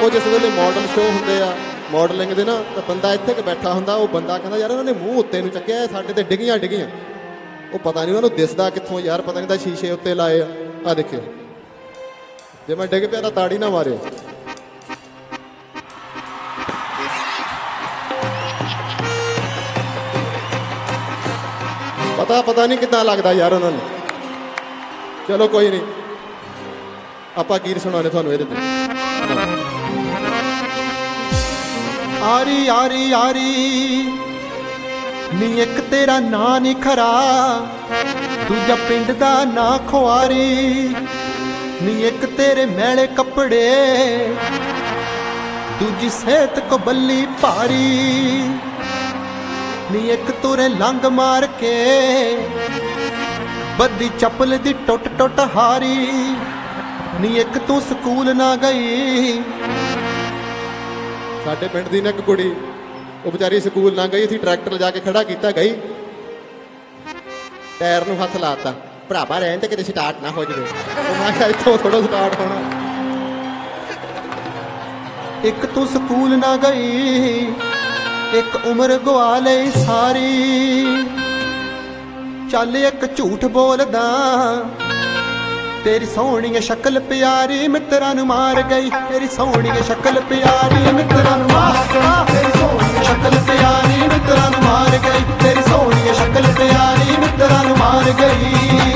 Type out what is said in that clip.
ਉਹ ਜਿਸ ਵੇਲੇ ਮਾਡਲ ਸ਼ੋਅ ਹੁੰਦੇ ਆ ਮਾਡਲਿੰਗ ਦੇ ਨਾ, ਤਾਂ ਬੰਦਾ ਇੱਥੇ ਕਿ ਬੈਠਾ ਹੁੰਦਾ, ਉਹ ਬੰਦਾ ਕਹਿੰਦਾ ਯਾਰ ਉਹਨਾਂ ਨੇ ਮੂੰਹ ਉੱਤੇ ਨੂੰ ਚੱਕਿਆ, ਸਾਡੇ ਤੇ ਡਿੱਗੀਆਂ ਡਿੱਗੀਆਂ। ਉਹ ਪਤਾ ਨਹੀਂ ਉਹਨਾਂ ਨੂੰ ਦਿਸਦਾ ਕਿੱਥੋਂ ਯਾਰ, ਪਤਾ ਨਹੀਂ ਤਾਂ ਸ਼ੀਸ਼ੇ ਉੱਤੇ ਲਾਏ ਆ। ਆਹ ਦੇਖਿਓ, ਜੇ ਮੈਂ ਡਿੱਗ ਪਿਆ ਤਾਂ ਤਾੜੀ ਨਾ ਮਾਰਿਓ। ਪਤਾ ਨਹੀਂ ਕਿੱਦਾਂ ਲੱਗਦਾ ਯਾਰ ਉਹਨਾਂ ਨੂੰ। ਚਲੋ ਕੋਈ ਨਹੀਂ, ਆਪਾਂ ਗੀਤ ਸੁਣਾਉਣੇ ਤੁਹਾਨੂੰ ਇਹਦੇ ਤੇ। ਆਰੀ ਆਰੀ ਆਰੀ ਨੀ ਇੱਕ ਤੇਰਾ ਨਾਂ ਨੀ ਖਰਾ, ਦੂਜਾ ਪਿੰਡ ਦਾ ਨਾਂ ਖੁਆਰੀ ਨੀ, ਇੱਕ ਤੇਰੇ ਮੈਲੇ ਕੱਪੜੇ, ਦੂਜੀ ਸਿਹਤ ਕੋ ਬੱਲੀ ਭਾਰੀ ਨੀ, ਇੱਕ ਤੁਰੇ ਲੰਗ ਮਾਰ ਕੇ ਬੱਦੀ ਚੱਪਲ ਦੀ ਟੁੱਟ ਟੁੱਟ ਹਾਰੀ ਨੀ, ਇੱਕ ਤੂੰ ਸਕੂਲ ਨਾ ਗਈ। ਸਾਡੇ ਪਿੰਡ ਦੀ ਨਾ ਇੱਕ ਕੁੜੀ, ਉਹ ਵਿਚਾਰੀ ਸਕੂਲ ਨਾ ਗਈ, ਅਸੀਂ ਟਰੈਕਟਰ ਲਿਜਾ ਕੇ ਖੜਾ ਕੀਤਾ, ਗਈ ਟਾਇਰ ਨੂੰ ਹੱਥ ਲਾਤਾ, ਭਰਾਵਾ ਰਹਿਣ ਤੇ ਕਿਤੇ ਸਟਾਰਟ ਨਾ ਹੋ ਜਾਵੇ। ਮੈਂ ਕਿਹਾ ਇੱਥੋਂ ਥੋੜਾ ਸਟਾਰਟ ਹੋਣਾ। ਇੱਕ ਤੂੰ ਸਕੂਲ ਨਾ ਗਈ, ਇੱਕ ਉਮਰ ਗਵਾ ਲਈ ਸਾਰੀ, ਚੱਲ ਇੱਕ ਝੂਠ ਬੋਲਦਾ, ਤੇਰੀ ਸੋਹਣੀ ਸ਼ਕਲ ਪਿਆਰੀ ਮਿੱਤਰਾਂ ਨੂੰ ਮਾਰ ਗਈ, ਤੇਰੀ ਸੋਹਣੀ ਸ਼ਕਲ ਪਿਆਰੀ ਮਿੱਤਰਾਂ ਨੂੰ ਮਾਰ ਗਈ, ਤੇਰੀ ਸੋਹਣੀ ਸ਼ਕਲ ਪਿਆਰੀ ਮਿੱਤਰਾਂ ਨੂੰ ਮਾਰ ਗਈ, ਤੇਰੀ ਸੋਹਣੀ ਸ਼ਕਲ ਪਿਆਰੀ ਮਿੱਤਰਾਂ ਨੂੰ ਮਾਰ ਗਈ।